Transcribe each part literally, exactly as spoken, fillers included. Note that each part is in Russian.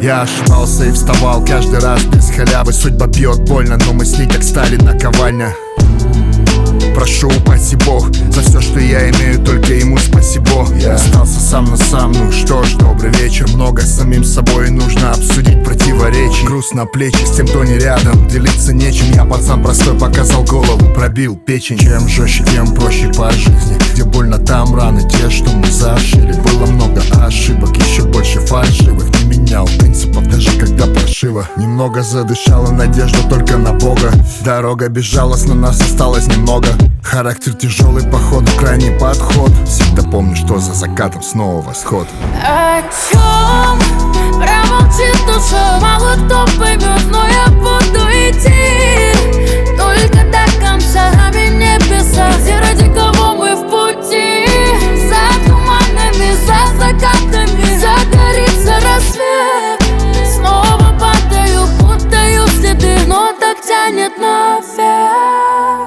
Я ошибался и вставал каждый раз без халявы. Судьба бьет больно, но мы с ней как стали наковальня. Прошу, упаси Бог за все, что я имею, только ему спасибо. Я остался сам на сам, ну что ж, добрый вечер. Много с самим собой нужно обсудить противоречий. Груз на плечи с тем, кто не рядом, делиться нечем. Я пацан простой, показал голову, пробил печень. Чем жестче, тем проще по жизни. Где больно, там раны те, что мы зашили. Было много ошибок, еще больше фальшивых. Не менял принципов, даже когда прошиво. Немного задышала надежда только на Бога. Дорога безжалостна, нас осталось немного. Характер тяжелый, походу крайний подход. Всегда помню, что за закатом снова восход. О чем промолчит душа, мало кто поймет, но я буду идти только до конца, нами небеса, где ради кого мы в пути. За туманами, за закатами загорится рассвет. Снова падаю, путаю следы, но так тянет наверх.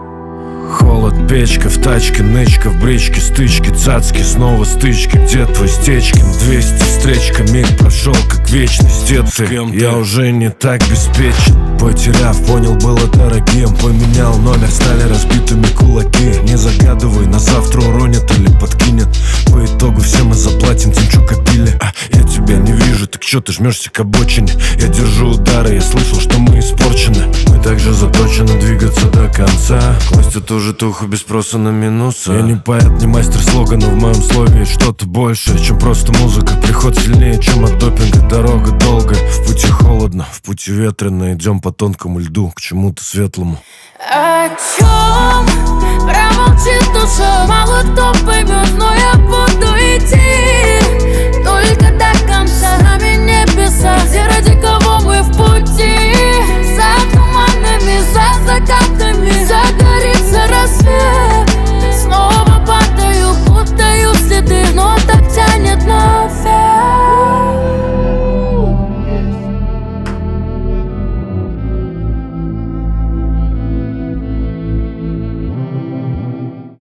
Холод, печка, в тачке, нычка, в бричке, стычки, цацки, снова стычки. Где твой Стечкин? двести встречка, миг прошел как вечность. Где ты? Я уже не так беспечен. Потеряв, понял, было дорогим. Поменял номер, стали разбитыми кулаки. Не загадывай, на завтра уронят или подкинет. По итогу все мы заплатим тем, что копили. А, я тебя не вижу, так чё ты жмешься к обочине? Я держу удары, я слышал, что мы испорчены. Мы также заточены двигаться до конца. Класть эту же туху без спроса на минусы. Я не поэт, не мастер слога, но в моем слове есть что-то большее, чем просто музыка. Приход сильнее, чем от допинга. Дорога долгая, в пути холодно, в пути ветрено. Идем по тонкому льду, к чему-то светлому. О чем промолчит душа, мало кто поймет, но я буду идти только до конца, нами небеса, где